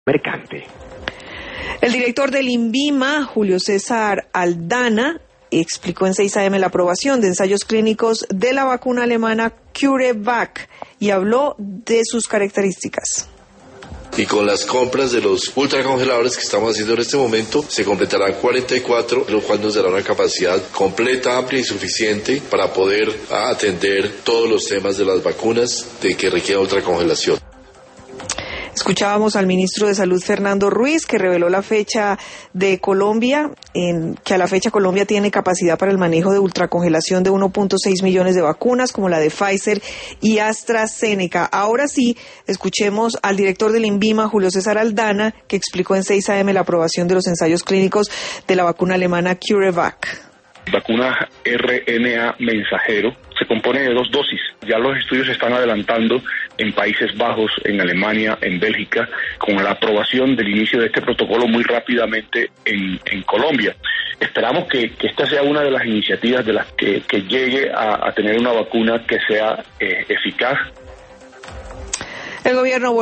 Mercante. El director del INVIMA, Julio César Aldana, explicó en 6 AM la aprobación de ensayos clínicos de la vacuna alemana CureVac y habló de sus características. Y con las compras de los ultracongeladores que estamos haciendo en este momento, se completarán 44, lo cual nos dará una capacidad completa, amplia y suficiente para poder atender todos los temas de las vacunas de que requieran ultracongelación. Escuchábamos al ministro de Salud, Fernando Ruiz, que reveló la fecha de Colombia, que a la fecha Colombia tiene capacidad para el manejo de ultracongelación de 1.6 millones de vacunas, como la de Pfizer y AstraZeneca. Ahora sí, escuchemos al director del INVIMA, Julio César Aldana, que explicó en 6 AM la aprobación de los ensayos clínicos de la vacuna alemana CureVac. Vacuna RNA mensajero se compone de 2 dosis. Ya los estudios se están adelantando en Países Bajos, en Alemania, en Bélgica, con la aprobación del inicio de este protocolo muy rápidamente en Colombia. Esperamos que esta sea una de las iniciativas de las que llegue a tener una vacuna que sea eficaz. El gobierno